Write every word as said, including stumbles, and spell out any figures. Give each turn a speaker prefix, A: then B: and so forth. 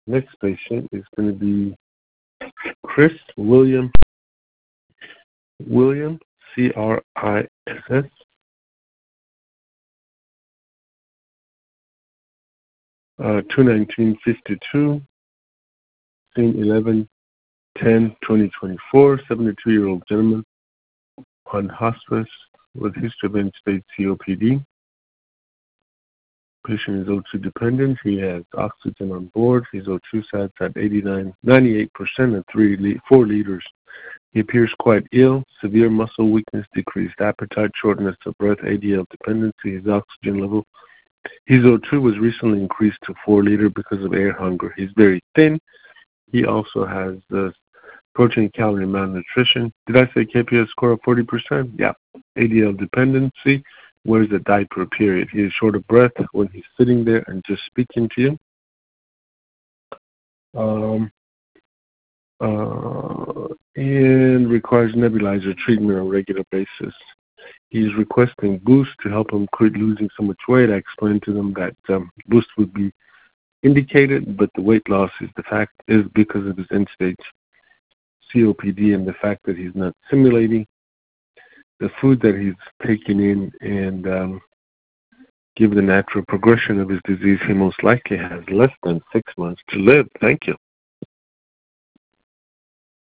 A: Next patient is going to be Chris William William C R I S S. Uh, two nineteen fifty-two, seen eleven ten twenty twenty-four, seventy-two-year-old gentleman on hospice with history of end-stage C O P D. Patient is O two dependent. He has oxygen on board. His O two sats at eighty-nine, ninety-eight percent at three, four liters. He appears quite ill, severe muscle weakness, decreased appetite, shortness of breath, A D L dependency. His oxygen level, his O two was recently increased to four liter because of air hunger. He's very thin. He also has the protein calorie malnutrition. Did I say K P S score of forty percent? Yeah. A D L dependency. Wears a diaper, period. He is short of breath when he's sitting there and just speaking to you. Um, uh, and requires nebulizer treatment on a regular basis. He's requesting Boost to help him quit losing so much weight. I explained to them that um, Boost would be indicated, but the weight loss is the fact is because of his end-stage C O P D and the fact that he's not simulating. The food that he's taking in and um, given the natural progression of his disease, he most likely has less than six months to live. Thank you.